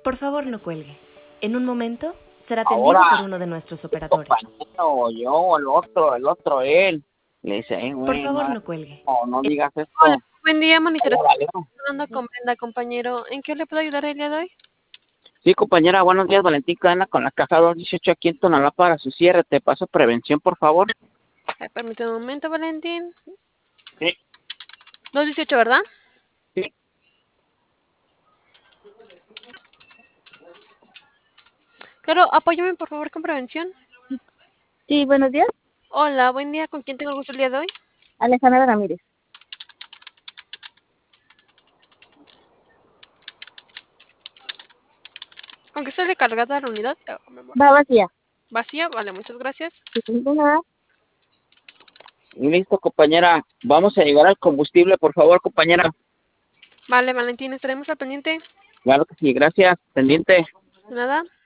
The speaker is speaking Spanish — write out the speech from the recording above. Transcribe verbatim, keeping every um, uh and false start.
Por favor, no cuelgue. En un momento será atendido Ahora, por uno de nuestros operadores. compañero, yo, el otro, el otro, él. Le dice, "Ey, Por güey, favor, no, no cuelgue. no, no digas Hola, esto. buen día, monitor. Ya valió". Hablando con Brenda, compañero. ¿En qué le puedo ayudar el día de hoy? Sí, compañera, buenos días, Valentín Cadena con la caja doscientos dieciocho aquí en Tonalá para su cierre. Te paso prevención, por favor. Ay, permítame un momento, Valentín. Sí, dos dieciocho, ¿verdad? sí. Claro, apóyame por favor con prevención. Sí, buenos días. Hola, buen día. ¿Con quién tengo el gusto el día de hoy? Alejandra Ramírez. ¿Con qué está recargada la unidad? Ah, Va vacía. ¿Vacía? Vale, muchas gracias. Sí, de nada. Listo, compañera. Vamos a llegar al combustible, por favor, compañera. Vale, Valentín, estaremos al pendiente. Claro que sí, gracias. Pendiente. ¿De nada?